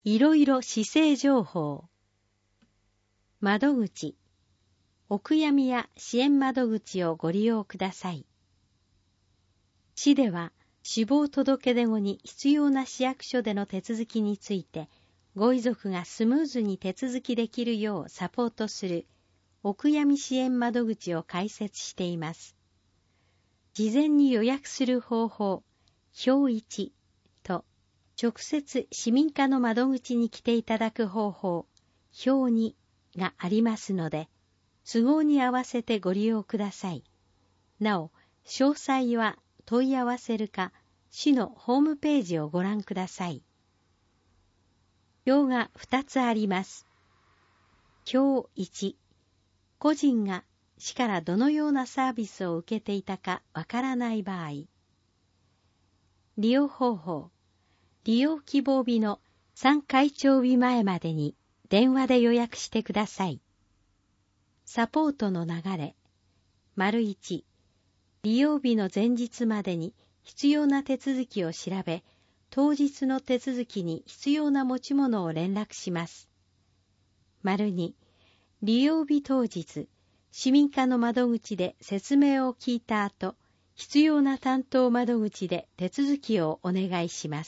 いろいろ市政情報。窓口、お悔やみや支援窓口をご利用ください。市では死亡届出後に必要な市役所での手続きについて、ご遺族がスムーズに手続きできるようサポートするお悔やみ支援窓口を開設しています。事前に予約する方法、表1と、直接市民課の窓口に来ていただく方法、表2がありますので、都合に合わせてご利用ください。なお、詳細は問い合わせるか、市のホームページをご覧ください。表が2つあります。表1、個人が市からどのようなサービスを受けていたかわからない場合。利用方法、利用希望日の3開帳日前までに電話で予約してください。サポートの流れ、1、利用日の前日までに必要な手続きを調べ、当日の手続きに必要な持ち物を連絡します。2、利用日当日、市民課の窓口で説明を聞いた後、必要な担当窓口で手続きをお願いします。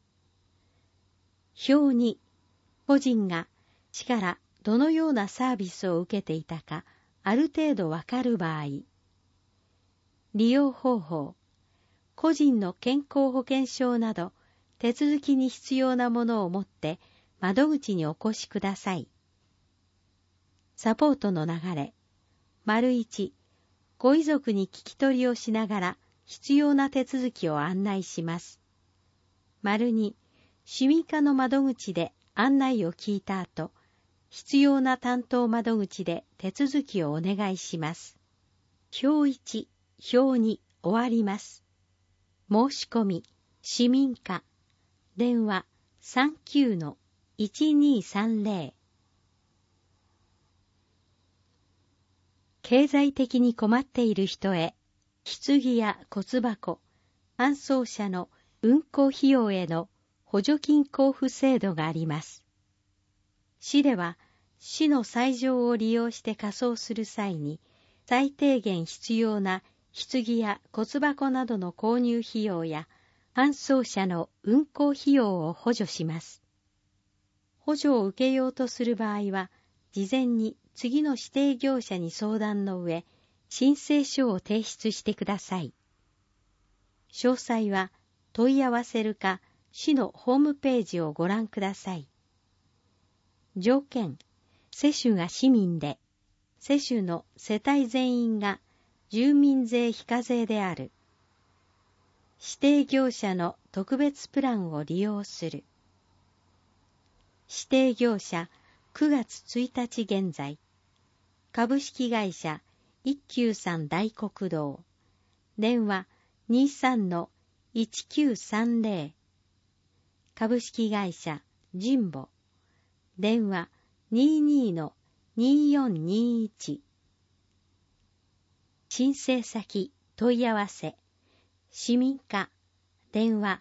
表2、個人が市からどのようなサービスを受けていたか、ある程度わかる場合。利用方法、個人の健康保険証など、手続きに必要なものを持って窓口にお越しください。サポートの流れ、1、ご遺族に聞き取りをしながら必要な手続きを案内します。2、市民課の窓口で案内を聞いた後、必要な担当窓口で手続きをお願いします。表1、表2終わります。申し込み、市民課、電話 39-1230。経済的に困っている人へ、棺や骨箱、搬送者の運行費用への補助金交付制度があります。市では、市の斎場を利用して火葬する際に、最低限必要な棺や骨箱などの購入費用や、搬送者の運行費用を補助します。補助を受けようとする場合は、事前に次の指定業者に相談の上、申請書を提出してください。詳細は問い合わせるか、市のホームページをご覧ください。条件、世主が市民で、世主の世帯全員が住民税非課税である。指定業者の特別プランを利用する。指定業者9月1日現在。株式会社一休さん大国道。電話 23-1930。株式会社神保。電話 22-2421。申請先問い合わせ。市民課。電話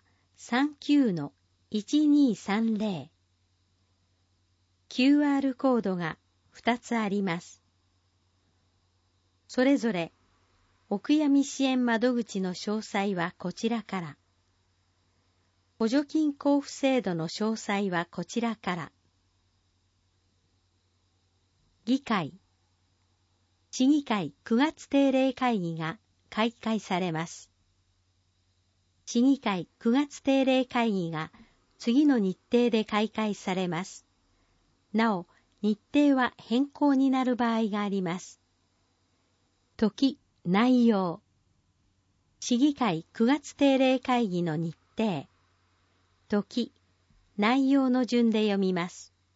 39-1230。QR コードが2つあります。それぞれ、お悔やみ支援窓口の詳細はこちらから。補助金交付制度の詳細はこちらから。議会。市議会9月定例会議が開会されます。市議会9月定例会議が次の日程で開会されます。なお、日程は変更になる場合があります。時、内容。市議会9月定例会議の日程。時、内容の順で読みます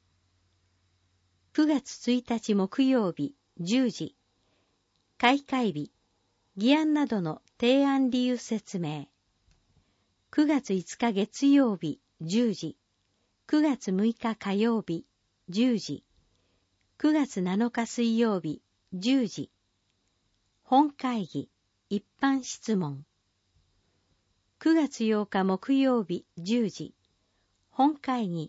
。9月1日木曜日10時。開会日、議案などの提案理由説明。9月5日月曜日10時。9月6日火曜日10時。9月7日水曜日10時。本会議、一般質問。9月8日木曜日10時。本会議、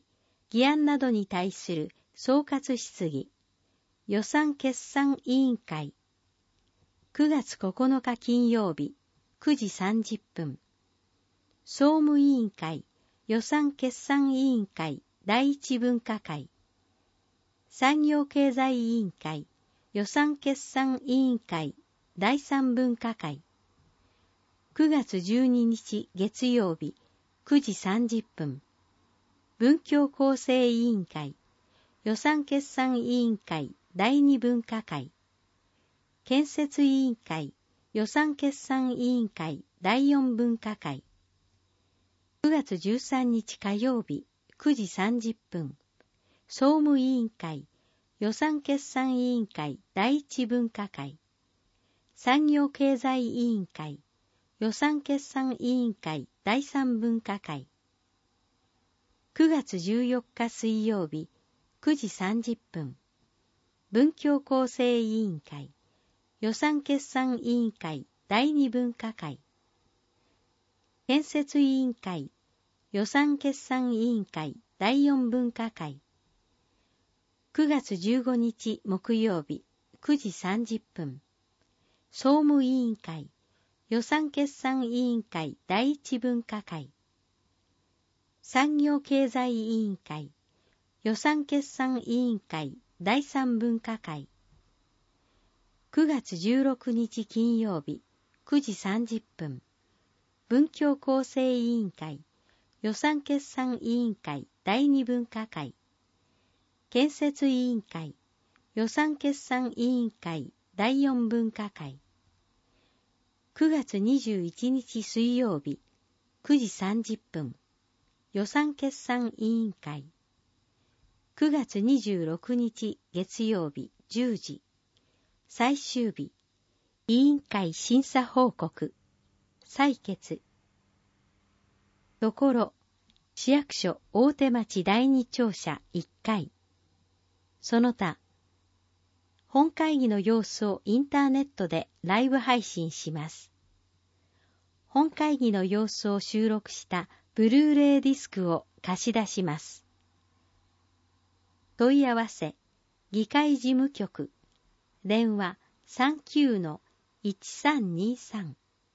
議案などに対する総括質疑、予算決算委員会。9月9日金曜日、9時30分。総務委員会、予算決算委員会第一分科会。産業経済委員会、予算決算委員会第三分科会。9月12日月曜日、9時30分。文教構成委員会、予算決算委員会第二分科会。建設委員会、予算決算委員会第四分科会。9月13日火曜日、9時30分。総務委員会、予算決算委員会第一分科会。産業経済委員会、予算決算委員会第三分科会。9月14日水曜日、9時30分。文教構成委員会、予算決算委員会第二分科会。建設委員会、予算決算委員会第四分科会。9月15日木曜日、9時30分。総務委員会、予算決算委員会第一分科会。産業経済委員会、予算決算委員会第三分科会。9月16日金曜日、9時30分。文教構成委員会、予算決算委員会第二分科会。建設委員会、予算決算委員会第四分科会。9月21日水曜日、9時30分。予算決算委員会。9月26日月曜日10時。最終日。委員会審査報告。採決。ところ、市役所大手町第二庁舎1階。その他、本会議の様子をインターネットでライブ配信します。本会議の様子を収録したブルーレイディスクを貸し出します。問い合わせ、議会事務局、電話 39-1323。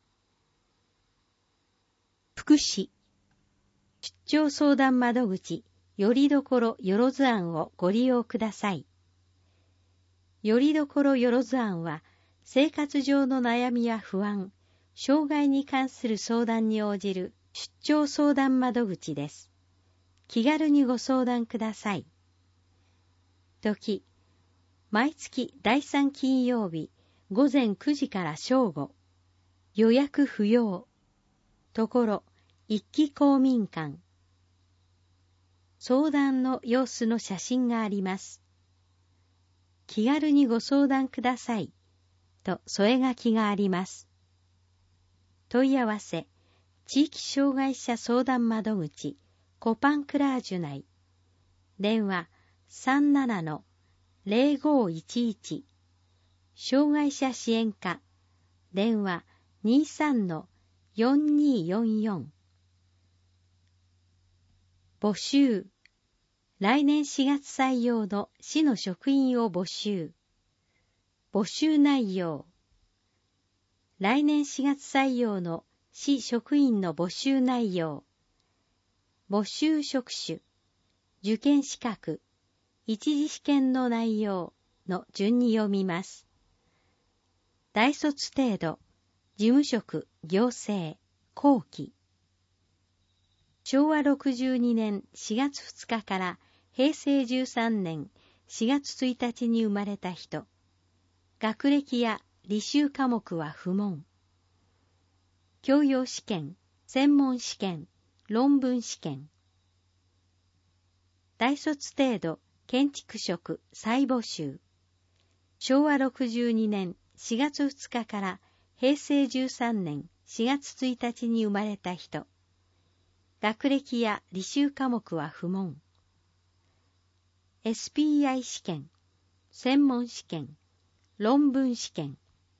福祉、出張相談窓口、よりどころよろず庵をご利用ください。よりどころよろず庵は、生活上の悩みや不安、障害に関する相談に応じる出張相談窓口です。気軽にご相談ください。時、毎月第3金曜日午前9時から正午。予約不要。ところ、一期公民館。相談の様子の写真があります。気軽にご相談ください。と添え書きがあります。問い合わせ、地域障害者相談窓口、コパンクラージュ内。電話 37-0511。障害者支援課。電話 23-4244。募集。来年4月採用の市の職員を募集。募集内容。来年4月採用の市職員の募集内容。募集職種。受験資格。一次試験の内容の順に読みます。大卒程度。事務職、行政、後期。昭和62年4月2日から平成13年4月1日に生まれた人。学歴や履修科目は不問。教養試験、専門試験、論文試験。大卒程度、建築職再募集。昭和62年4月2日から平成13年4月1日に生まれた人。学歴や履修科目は不問。SPI 試験、専門試験、論文試験。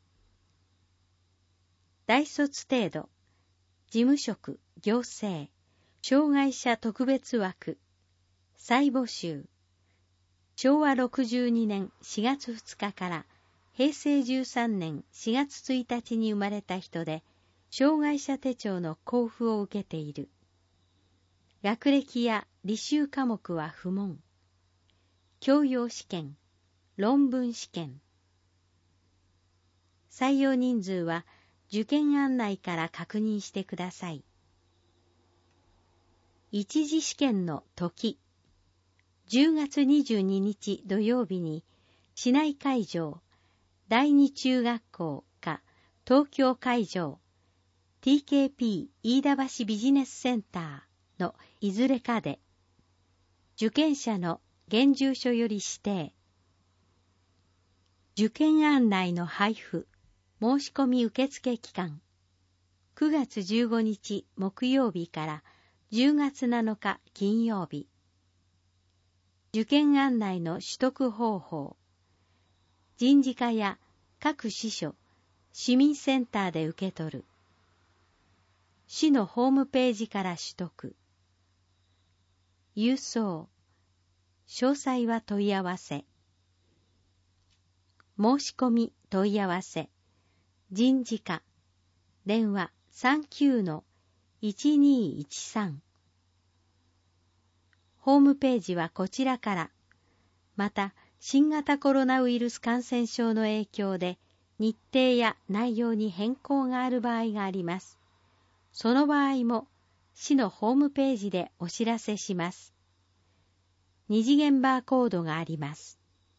大卒程度、事務職、行政、障害者特別枠、 再募集。昭和62年4月2日から平成13年4月1日に生まれた人で、障害者手帳の交付を受けている。学歴や履修科目は不問。教養試験、論文試験。採用人数は受験案内から確認してください。一次試験の時。10月22日土曜日に市内会場第二中学校か東京会場 TKP 飯田橋ビジネスセンターのいずれかで受験者の現住所より指定。受験案内の配布申し込み受付期間9月15日木曜日から10月7日金曜日。受験案内の取得方法。人事課や各支所、市民センターで受け取る。市のホームページから取得。郵送。詳細は問い合わせ。申し込み問い合わせ。人事課。電話 39-1213。ホームページはこちらから。また、新型コロナウイルス感染症の影響で日程や内容に変更がある場合があります。その場合も市のホームページでお知らせします。二次元バーコードがあります。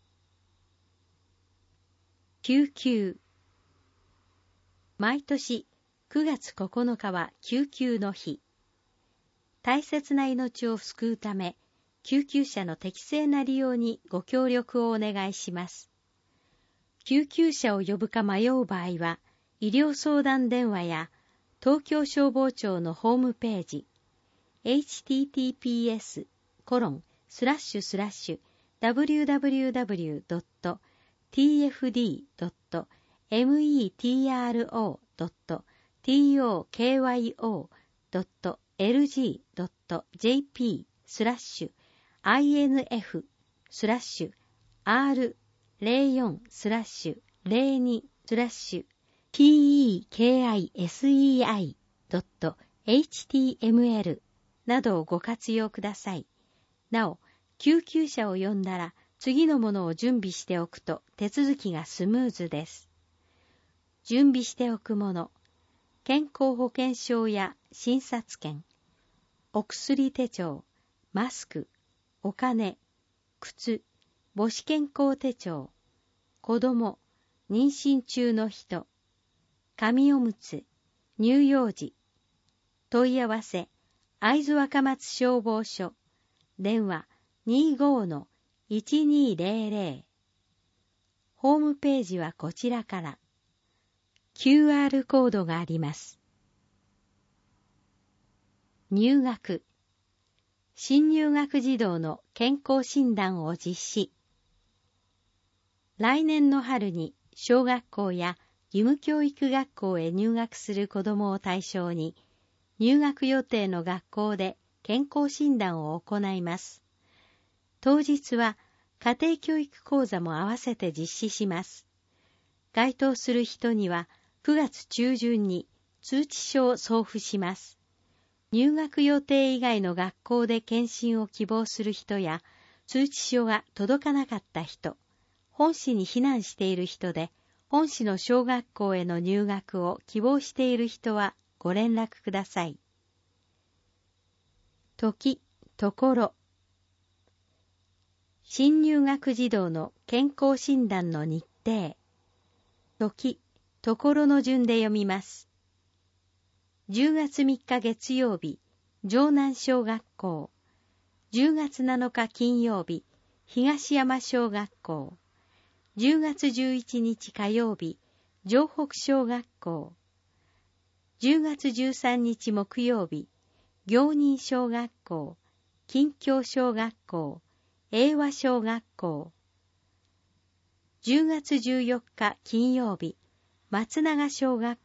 救急。毎年9月9日は救急の日。大切な命を救うため、救急車の適正な利用にご協力をお願いします。救急車を呼ぶか迷う場合は、医療相談電話や東京消防庁のホームページ、https://www.tekisei.html などをご活用ください。なお、救急車を呼んだら次のものを準備しておくと手続きがスムーズです。準備しておくもの、健康保険証や診察券、お薬手帳、マスク、お金、靴、母子健康手帳、子供、妊娠中の人、紙おむつ、乳幼児、問い合わせ、会津若松消防署、電話 25-1200。ホームページはこちらから。QR コードがあります。入学。新入学児童の健康診断を実施。来年の春に小学校や義務教育学校へ入学する子どもを対象に、入学予定の学校で健康診断を行います。当日は家庭教育講座も合わせて実施します。該当する人には9月中旬に通知書を送付します。入学予定以外の学校で検診を希望する人や、通知書が届かなかった人、本市に避難している人で、本市の小学校への入学を希望している人はご連絡ください。時、ところ。新入学児童の健康診断の日程。時、ところの順で読みます。10月3日月曜日、城南小学校。10月7日金曜日、東山小学校。10月11日火曜日、城北小学校。10月13日木曜日、行人小学校、近郷小学校、英和小学校。10月14日金曜日、松永小学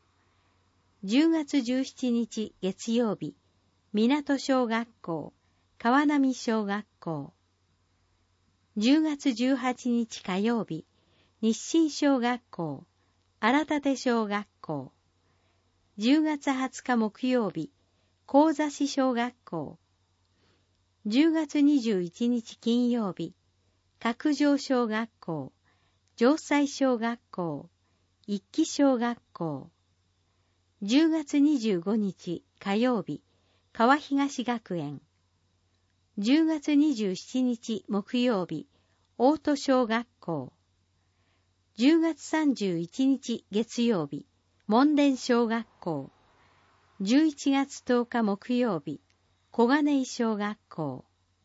校。10月17日月曜日、港小学校、 川波小学校。10月18日火曜日、日清小学校、荒立小学校。10月20日木曜日、神座市小学校。10月21日金曜日、角上小学校、城西小学校、一木小学校。10月25日火曜日、川東学園。10月27日木曜日、大戸小学校。10月31日月曜日、門田小学校。11月10日木曜日、小金井小学校。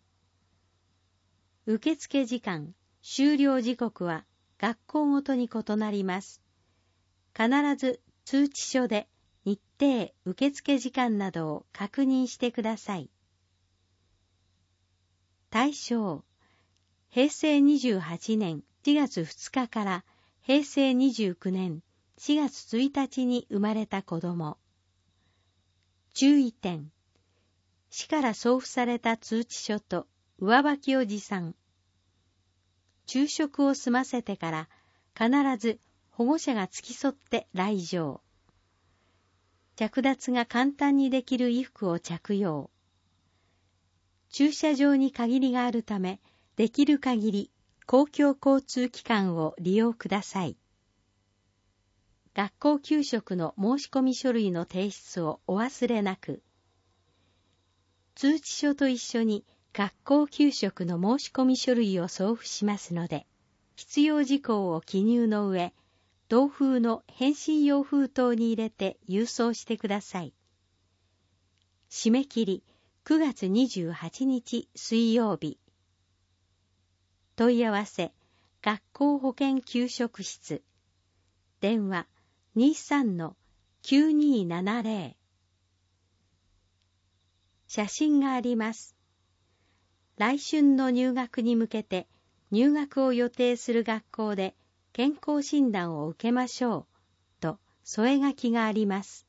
受付時間、終了時刻は学校ごとに異なります。必ず通知書で日程、受付時間などを確認してください。対象、平成28年4月2日から平成29年4月1日に生まれた子供。注意点、市から送付された通知書と上履きを持参。昼食を済ませてから必ず保護者が付き添って来場。着脱が簡単にできる衣服を着用。駐車場に限りがあるため、できる限り公共交通機関を利用ください。学校給食の申し込み書類の提出をお忘れなく。通知書と一緒に学校給食の申し込み書類を送付しますので、必要事項を記入の上、同封の返信用封筒に入れて郵送してください。締め切り9月28日水曜日。問い合わせ、学校保健給食室。電話 23-9270。写真があります。来春の入学に向けて入学を予定する学校で健康診断を受けましょうと添え書きがあります。